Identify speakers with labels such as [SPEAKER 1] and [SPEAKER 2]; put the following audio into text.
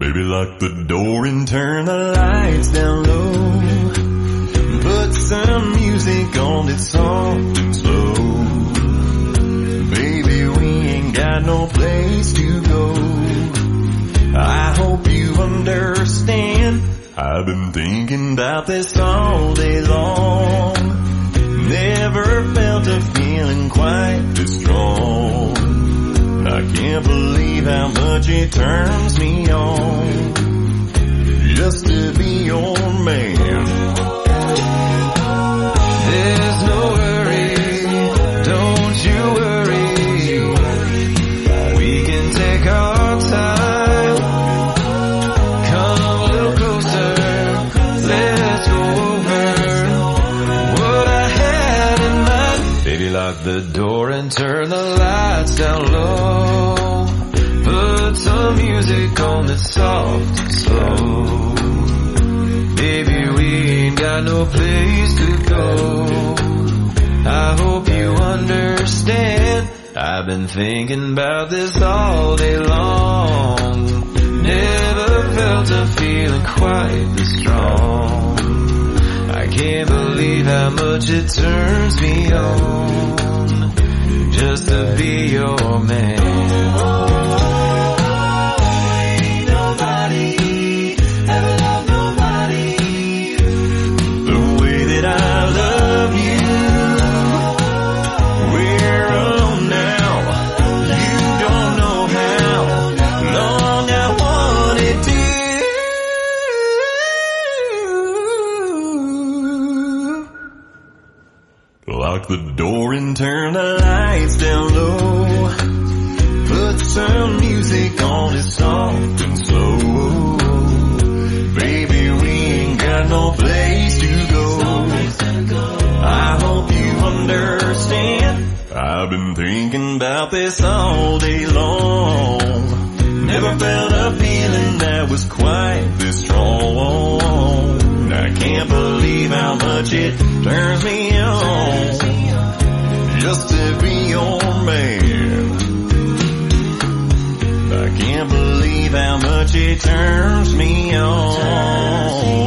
[SPEAKER 1] Baby, lock the door and turn the lights down low. Put some music on that's soft and slow. Baby, we ain't got no place to go. I hope you understand. I've been thinking about this all day long. Never felt a feeling quite this strong. I can't believe how much it turns me on just to be your man. There's no worry, don't you worry. We can take our time. Come a little closer, let's go over what I had in mind. Baby, lock the door and turn the lights down low. Put some music on that's soft and slow. Baby, we ain't got no place to go. I hope you understand. I've been thinking about this all day long. Never felt a feeling quite this strong. I can't believe how much it turns me on just to be your man. Ain't nobody ever loved nobody the way that I love you. We're alone now. You don't know how long I wanted to. Lock the door and turn the lights down low. Put some music on that's soft and slow. Baby, we ain't got no place to go. I hope you understand. I've been thinking about this all day long. Never felt a feeling that was quite this strong. I can't believe how much it turns me on just to be your man. I can't believe how much it turns me on.